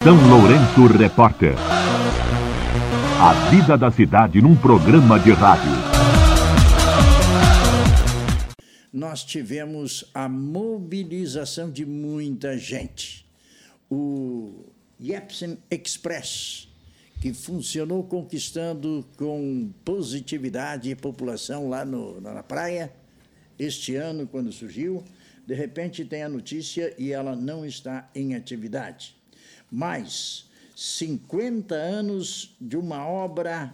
São Lourenço Repórter. A vida da cidade num programa de rádio. Nós tivemos a mobilização de muita gente. O Jepsen Express, que funcionou conquistando com positividade a população lá na praia, este ano, quando surgiu, de repente tem a notícia e ela não está em atividade. Mas 50 anos de uma obra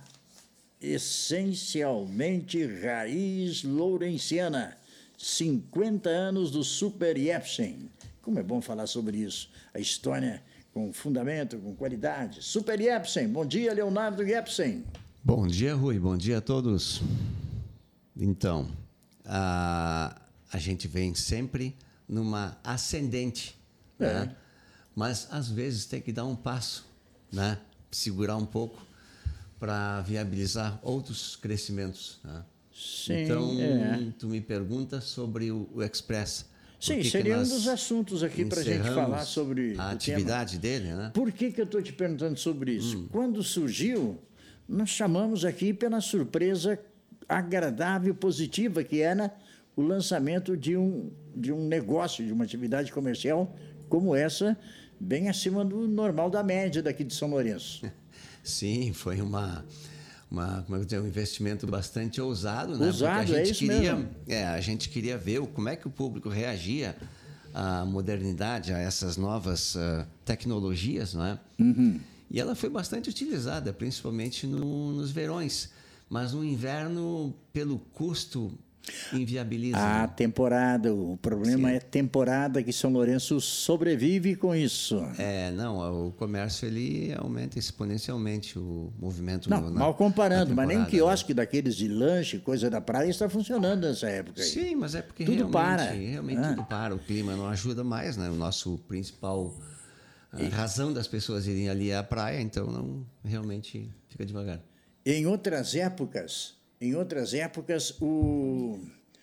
essencialmente raiz lourenciana. 50 anos do Super Jepsen. Como é bom falar sobre isso. A história com fundamento, com qualidade. Super Jepsen. Bom dia, Leonardo Jepsen. Bom dia, Rui. Bom dia a todos. Então, a gente vem sempre numa ascendente, né? Mas às vezes tem que dar um passo, né? Segurar um pouco para viabilizar outros crescimentos, né? Sim, então, tu me pergunta sobre o Express. Sim, seria um dos assuntos aqui para a gente falar sobre a atividade dele, né? Por que eu estou te perguntando sobre isso? Quando surgiu, nós chamamos aqui pela surpresa agradável, positiva, que era o lançamento de um negócio, de uma atividade comercial como essa, bem acima do normal da média daqui de São Lourenço. Sim, foi um investimento bastante ousado, né? Ousado, porque a gente queria ver como é que o público reagia à modernidade, a essas novas tecnologias, não é? Uhum. E ela foi bastante utilizada, principalmente nos verões, mas no inverno, pelo custo, inviabiliza. A temporada, o problema é temporada, que São Lourenço sobrevive com isso. Não, o comércio ele aumenta exponencialmente o movimento. Não, mal comparando, mas nem um quiosque daqueles de lanche, coisa da praia, está funcionando nessa época aí. Sim, mas é porque tudo realmente tudo para, o clima não ajuda mais, né? O nosso principal razão das pessoas irem ali à praia, então não realmente fica devagar. Em outras épocas, o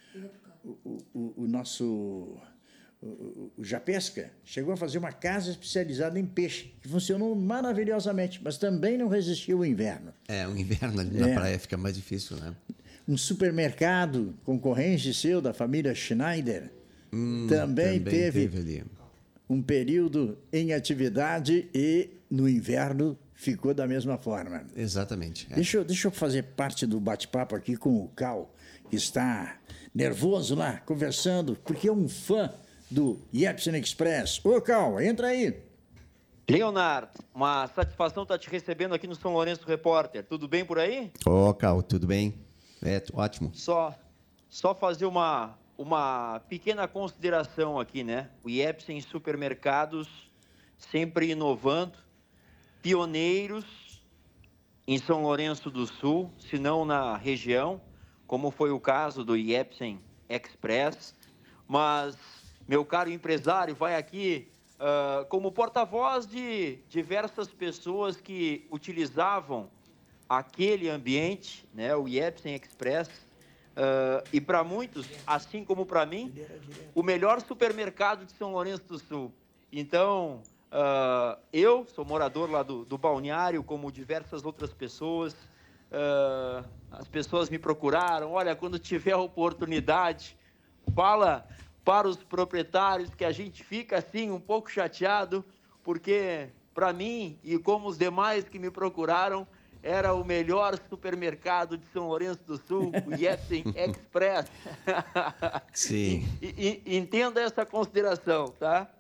Japesca chegou a fazer uma casa especializada em peixe, que funcionou maravilhosamente, mas também não resistiu ao inverno. O inverno ali na praia fica mais difícil, né? Um supermercado concorrente seu, da família Schneider, também teve ali um período em atividade e no inverno ficou da mesma forma. Exatamente. Deixa eu fazer parte do bate-papo aqui com o Cal, que está nervoso lá, conversando, porque é um fã do Jepsen Express. Ô, Cal, entra aí. Leonardo, uma satisfação estar te recebendo aqui no São Lourenço Repórter. Tudo bem por aí? Ô, Cal, tudo bem? Ótimo. Só fazer uma pequena consideração aqui, né? O Jepsen Supermercados sempre inovando, pioneiros em São Lourenço do Sul, se não na região, como foi o caso do Jepsen Express. Mas, meu caro empresário, vai aqui como porta-voz de diversas pessoas que utilizavam aquele ambiente, né, o Jepsen Express, e para muitos, assim como para mim, o melhor supermercado de São Lourenço do Sul. Então, eu sou morador lá do balneário, como diversas outras pessoas. As pessoas me procuraram, olha, quando tiver a oportunidade, fala para os proprietários, que a gente fica assim um pouco chateado, porque para mim e como os demais que me procuraram, era o melhor supermercado de São Lourenço do Sul, o Jepsen Express. Sim. Entenda essa consideração, tá?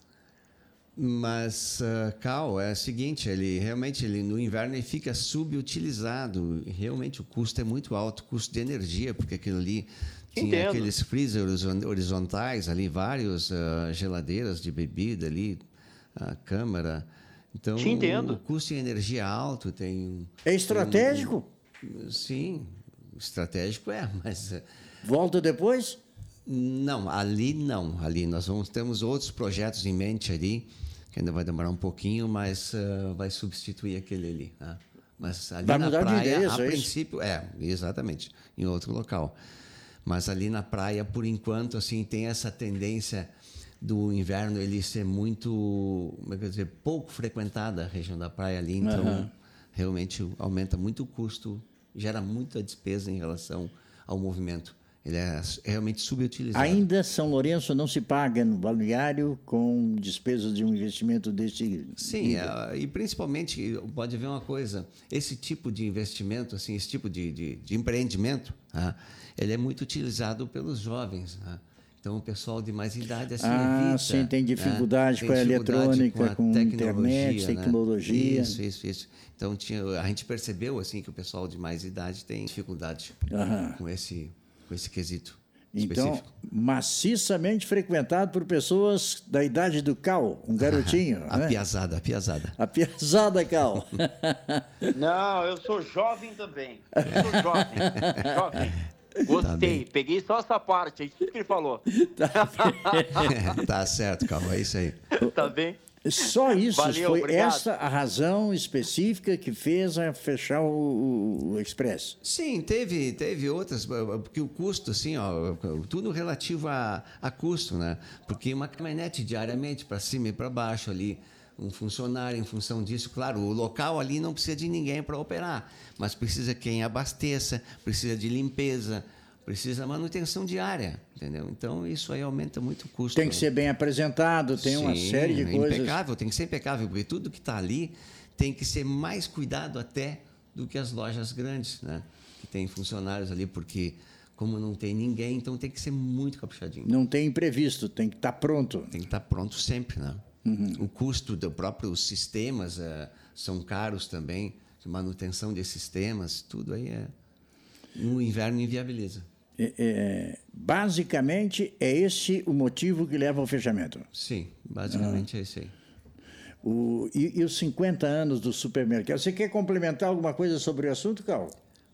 Mas, Cal, é o seguinte, ele no inverno ele fica subutilizado. Realmente o custo é muito alto, o custo de energia, porque aquilo ali tinha aqueles freezers horizontais ali, várias geladeiras de bebida ali, a câmara. Então, o custo de energia é alto, É estratégico? Sim, estratégico mas... Volta depois? Não, ali não. Ali nós temos outros projetos em mente ali, que ainda vai demorar um pouquinho, mas vai substituir aquele ali. Né? Mas ali vai na mudar praia, de ideias, a princípio, exatamente, em outro local. Mas ali na praia, por enquanto, assim, tem essa tendência do inverno ele ser muito, como é que eu dizer, pouco frequentada a região da praia ali, então realmente aumenta muito o custo, gera muita despesa em relação ao movimento. Ele é realmente subutilizado. Ainda São Lourenço não se paga no balneário com despesas de um investimento desse... Sim, e principalmente, pode haver uma coisa, esse tipo de investimento, assim, esse tipo de empreendimento, ele é muito utilizado pelos jovens. Então, o pessoal de mais idade assim, evita. Sim, tem dificuldade com a eletrônica, com a internet, tecnologia. Isso. Então, a gente percebeu assim, que o pessoal de mais idade tem dificuldade com esse quesito específico. Então, maciçamente frequentado por pessoas da idade do Cal, um garotinho. A piazada. A piazada, Cal. Não, eu sou jovem também. Eu sou jovem. Gostei, peguei só essa parte aí, tudo que ele falou. Tá certo, Cal, é isso aí. Tá bem? Só isso, Valeu, foi obrigado. essa a razão específica que fez a fechar o Express? Sim, teve outras, porque o custo, assim, tudo relativo a custo, né? Porque uma caminhonete diariamente para cima e para baixo ali, um funcionário em função disso, claro, o local ali não precisa de ninguém para operar, mas precisa quem abasteça, precisa de limpeza, precisa manutenção diária, entendeu? Então, isso aí aumenta muito o custo. Tem que ser bem apresentado, tem uma série de coisas... Impecável, tem que ser impecável, porque tudo que está ali tem que ser mais cuidado até do que as lojas grandes, né? Que tem funcionários ali, porque como não tem ninguém, então tem que ser muito caprichadinho. Não tem imprevisto, tem que estar pronto. Tem que estar pronto sempre, né? O custo dos próprios sistemas são caros também, manutenção de sistemas, tudo aí no inverno inviabiliza. Basicamente, é esse o motivo que leva ao fechamento? Sim, basicamente é esse aí. E os 50 anos do supermercado? Você quer complementar alguma coisa sobre o assunto, Cal?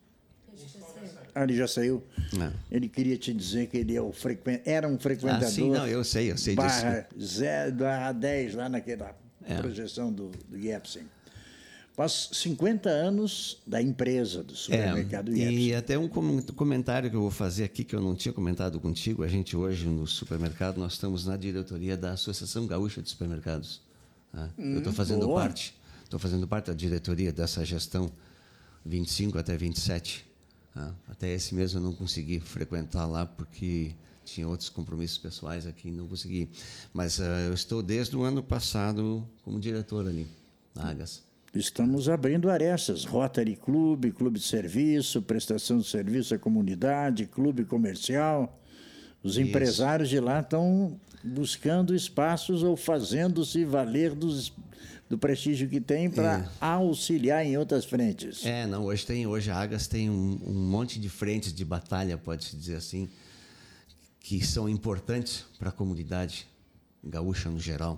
Ele já saiu? Não. Ele queria te dizer que ele era um frequentador... Sim, não, eu sei disso. Barra 10, lá naquela projeção do Jepsen. Faz 50 anos da empresa, do supermercado Jepsen. E até um comentário que eu vou fazer aqui, que eu não tinha comentado contigo. A gente hoje, no supermercado, nós estamos na diretoria da Associação Gaúcha de Supermercados. Eu estou fazendo parte da diretoria dessa gestão 25 até 27. Até esse mês eu não consegui frequentar lá, porque tinha outros compromissos pessoais aqui, não consegui. Mas eu estou desde o ano passado como diretor ali, na Agas. Estamos abrindo arestas, Rotary Clube, Clube de Serviço, prestação de serviço à comunidade, clube comercial. Os empresários de lá estão buscando espaços ou fazendo-se valer do prestígio que tem para auxiliar em outras frentes. Hoje a Agas tem um monte de frentes de batalha, pode-se dizer assim, que são importantes para a comunidade gaúcha no geral.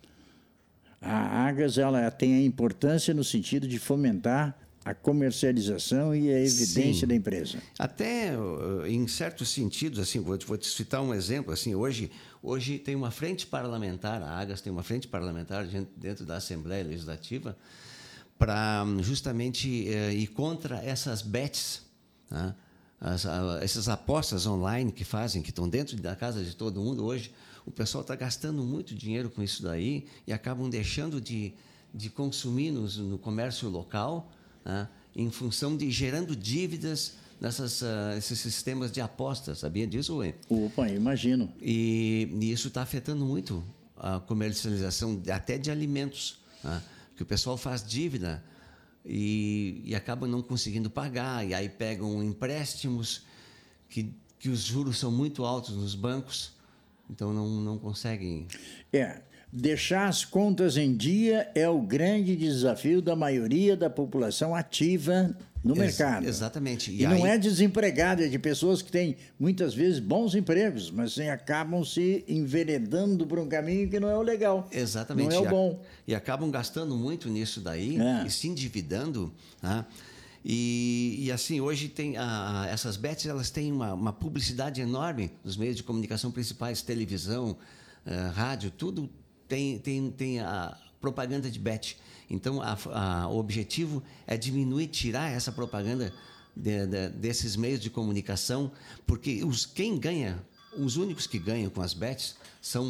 A Agas ela tem a importância no sentido de fomentar a comercialização e a evidência da empresa. Até em certos sentidos, assim, vou te citar um exemplo, assim, hoje tem uma frente parlamentar, a Agas tem uma frente parlamentar dentro da Assembleia Legislativa para justamente ir contra essas bets, né? Essas apostas online que fazem, que estão dentro da casa de todo mundo hoje. O pessoal está gastando muito dinheiro com isso daí e acabam deixando de consumir no comércio local, né, em função de gerando dívidas nesses sistemas de apostas. Sabia disso, Ué? Opa, imagino. E isso está afetando muito a comercialização até de alimentos, né, que o pessoal faz dívida e acaba não conseguindo pagar, e aí pegam empréstimos que os juros são muito altos nos bancos, então não conseguem... Deixar as contas em dia é o grande desafio da maioria da população ativa no mercado. Exatamente. E não é desempregado, é de pessoas que têm, muitas vezes, bons empregos, mas acabam se enveredando por um caminho que não é o legal. Exatamente. Não é o bom. E acabam gastando muito nisso daí e se endividando. Né? E assim, hoje tem essas bets, elas têm uma publicidade enorme nos meios de comunicação principais, televisão, rádio, tudo tem a propaganda de bet. Então, o objetivo é diminuir, tirar essa propaganda desses meios de comunicação, porque os únicos que ganham com as bets são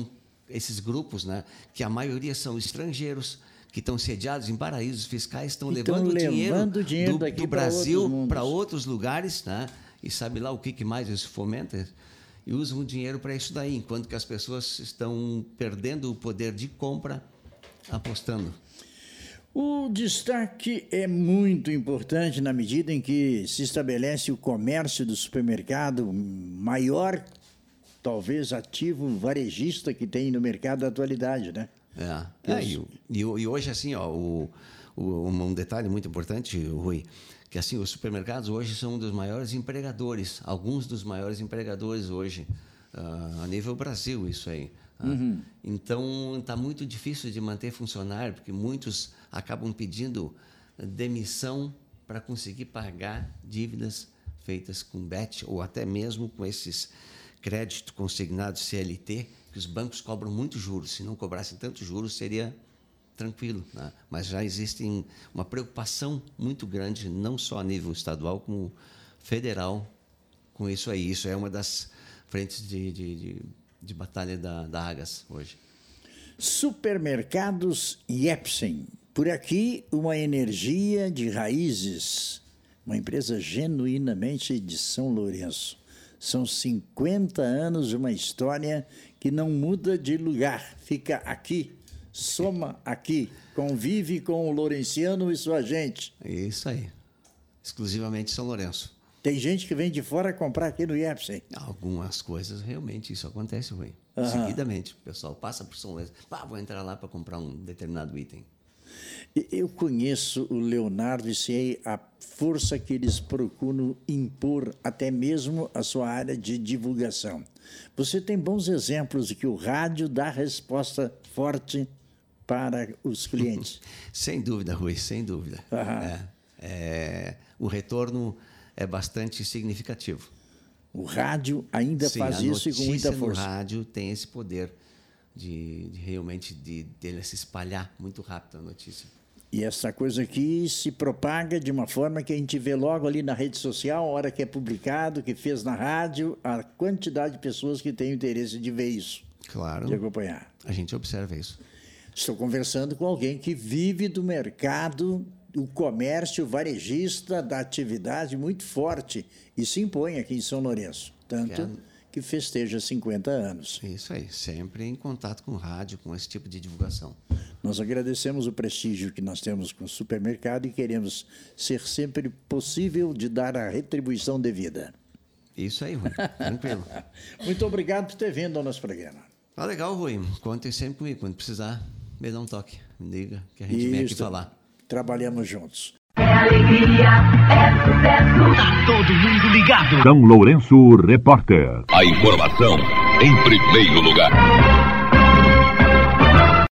esses grupos, né, que a maioria são estrangeiros, que estão sediados em paraísos fiscais, estão levando dinheiro do Brasil para outros lugares, né, e sabe lá o que mais isso fomenta, e usam o dinheiro para isso daí, enquanto que as pessoas estão perdendo o poder de compra apostando. O destaque é muito importante na medida em que se estabelece o comércio do supermercado maior, talvez ativo varejista que tem no mercado da atualidade, né? E hoje, assim, ó, um detalhe muito importante, Rui, que assim, os supermercados hoje são um dos maiores empregadores, alguns dos maiores empregadores hoje, a nível Brasil, isso aí. Uhum. Então, está muito difícil de manter funcionário, porque muitos acabam pedindo demissão para conseguir pagar dívidas feitas com BET ou até mesmo com esses créditos consignados CLT, que os bancos cobram muito juros. Se não cobrassem tanto juros, seria tranquilo, né? Mas já existe uma preocupação muito grande, não só a nível estadual, como federal, com isso aí. Isso é uma das frentes de batalha da Agas hoje. Supermercados Jepsen. Por aqui, uma energia de raízes, uma empresa genuinamente de São Lourenço. São 50 anos de uma história que não muda de lugar, fica aqui, soma aqui, convive com o lourenciano e sua gente. Isso aí, exclusivamente São Lourenço. Tem gente que vem de fora comprar aqui no Jepsen. Algumas coisas, realmente, isso acontece, Rui. Seguidamente, o pessoal passa por São Lourenço, vou entrar lá para comprar um determinado item. Eu conheço o Leonardo e sei a força que eles procuram impor até mesmo a sua área de divulgação. Você tem bons exemplos de que o rádio dá resposta forte para os clientes. Sem dúvida, Rui, sem dúvida. O retorno é bastante significativo. O rádio ainda faz isso e com muita força. O rádio tem esse poder de realmente dele se espalhar muito rápido a notícia. E essa coisa aqui se propaga de uma forma que a gente vê logo ali na rede social, a hora que é publicado, que fez na rádio, a quantidade de pessoas que têm interesse de ver isso. Claro. De acompanhar. A gente observa isso. Estou conversando com alguém que vive do mercado, do comércio varejista, da atividade muito forte e se impõe aqui em São Lourenço. Tanto que festeja 50 anos. Isso aí, sempre em contato com o rádio, com esse tipo de divulgação. Nós agradecemos o prestígio que nós temos com o supermercado e queremos ser sempre possível de dar a retribuição devida. Isso aí, Rui, tranquilo. Muito obrigado por ter vindo ao nosso programa. Legal, Rui, contem sempre comigo, quando precisar, me dá um toque, me liga, que a gente vem aqui falar. Trabalhamos juntos. É alegria, é sucesso. Tá todo mundo ligado. São Lourenço Repórter. A informação em primeiro lugar.